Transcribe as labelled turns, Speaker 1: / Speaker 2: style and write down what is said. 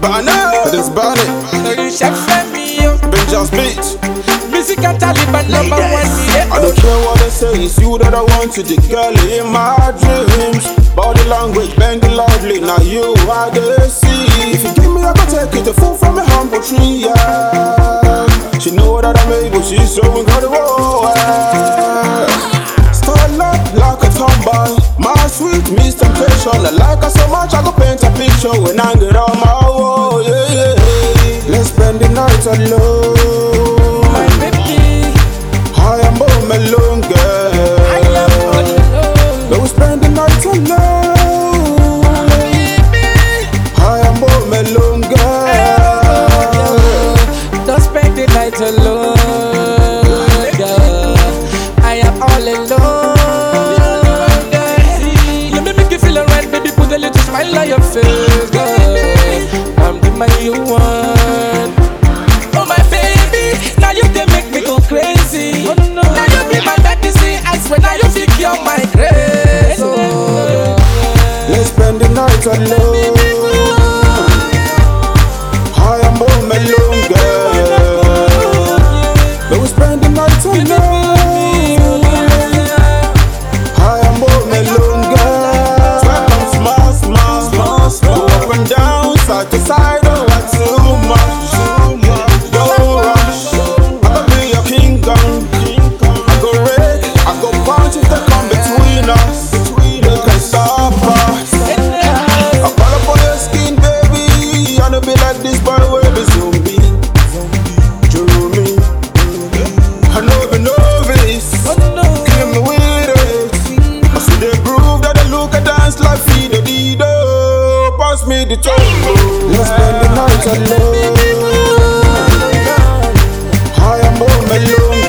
Speaker 1: It is Barney. Benja's Beats.
Speaker 2: Music and Taliban number one.
Speaker 1: I don't care what they say, it's you that I want to the girl in my dreams. Body language, bending loudly, now you are the see. If you give me, I can take it, the fool from a humble tree, yeah. She know that I'm able, she's so incredible, yeah. Style up like a tomboy, my sweet Miss Temptation. I like her so much, I go paint a picture when I get on my wall, yeah, yeah. Let's spend the night alone,
Speaker 2: My baby,
Speaker 1: I am home alone, girl.
Speaker 2: I am all alone.
Speaker 1: Let's spend the night alone, I am home alone, girl.
Speaker 2: Don't spend the night alone, girl. I am all alone, girl. Let me make you feel alright, baby. Put a little smile on your face, girl. I'm the man you want. Oh my baby, now you can make me go crazy. Now you be my medicine. I swear now you think you're my grace. Oh,
Speaker 1: Let's spend the night alone, I am home alone, girl. Let's spend the night alone, I am home alone, girl. Smile, smile, smile, smile. Go up and down, side to side, oh, that's too much. Don't rush, I'll be your kingdom. I go red, I go punch if they come between us. They can stop us. I call up on your skin, baby. I don't be like this boy, where the zombie. Jeremy, I know the novice. Kill me with it. I see they groove that they look at dance like Fido Dido. Pass me the toe. Let's spend the night alone, I am home alone,